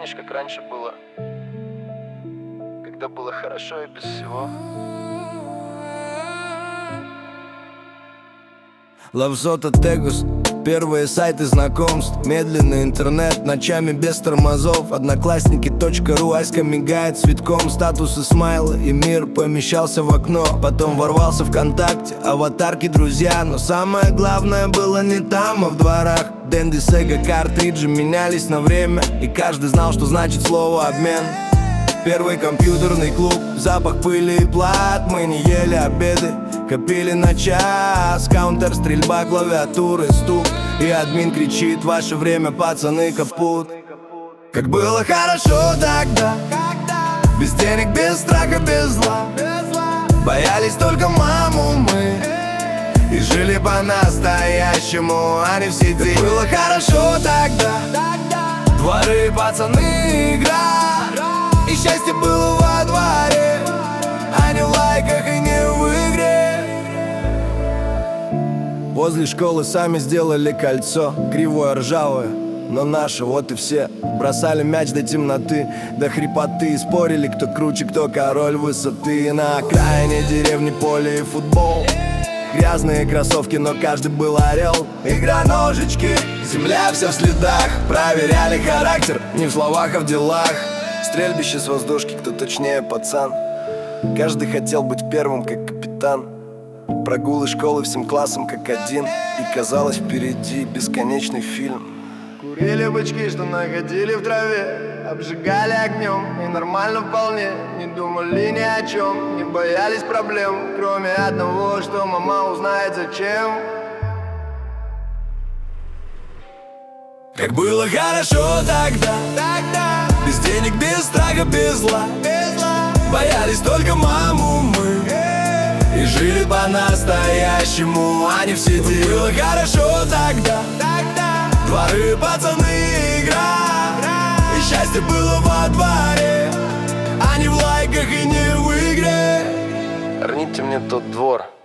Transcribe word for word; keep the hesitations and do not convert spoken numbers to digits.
помнишь, как раньше было, когда было хорошо и без всего? Лавзота Тегус, первые сайты знакомств, медленный интернет, ночами без тормозов. Одноклассники точка ру, Аська мигает цветком, статусы смайлы, и мир помещался в окно. Потом ворвался ВКонтакте, аватарки, друзья. Но самое главное было не там, а в дворах. Дэнди, Сега, картриджи менялись на время, и каждый знал, что значит слово обмен. Первый компьютерный клуб, запах пыли и плат. Мы не ели обеды, копили на час. Каунтер, стрельба, клавиатуры, стук, и админ кричит: ваше время, пацаны, капут. Как было хорошо тогда, без денег, без страха, без зла. Боялись только маму мы и жили по-настоящему, а не в сети. Было хорошо тогда, дворы, пацаны, игра. И счастье было во дворе, а не в лайках и не в игре. Возле школы сами сделали кольцо, кривое, ржавое, но наше, вот и все. Бросали мяч до темноты, до хрипоты, спорили, кто круче, кто король высоты. На окраине деревни поле и футбол, грязные кроссовки, но каждый был орел. Игра ножички, земля вся в следах. Проверяли характер не в словах, а в делах. Стрельбище с воздушки, кто точнее пацан. Каждый хотел быть первым, как капитан. Прогулы школы всем классом как один, и казалось впереди бесконечный фильм. Курили бычки, что находили в траве, обжигали огнем, и нормально вполне. Не думали ни о чем, не боялись проблем, кроме одного, что мама узнает зачем. Как было хорошо тогда, тогда. Без денег, без страха, без зла, без зла. Боялись только маму мы и жили по-настоящему, а не в сети. Было хорошо тогда, тогда. Дворы, пацаны, игра. И счастье было во дворе, а не в лайках и не в игре. Верните мне тот двор,